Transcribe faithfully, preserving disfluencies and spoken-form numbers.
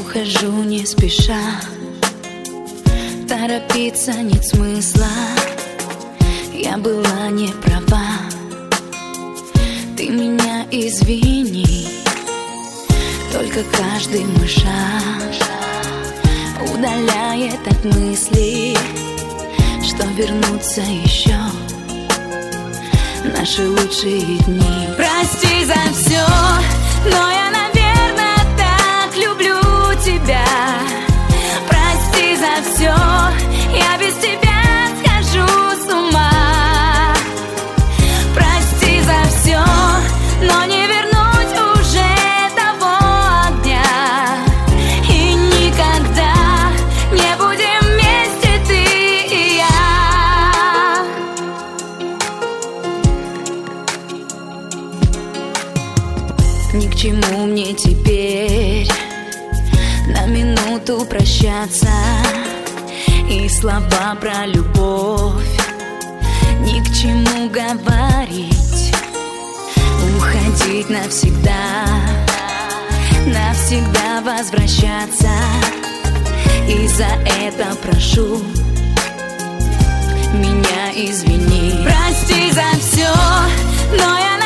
ухожу не спеша, торопиться нет смысла. Я была не права, ты меня извини. Только каждый мой шаг удаляет от мысли, что вернутся еще наши лучшие дни. Прости за все, но я, наверное, так люблю тебя. Прости за все, я без тебя схожу с ума. Прости за все, но не вернуть уже того огня. И никогда не будем вместе ты и я. Ни к чему мне теперь на минуту прощаться и слова про любовь ни к чему говорить. Уходить навсегда, навсегда возвращаться. И за это прошу, меня извини. Прости за все, но я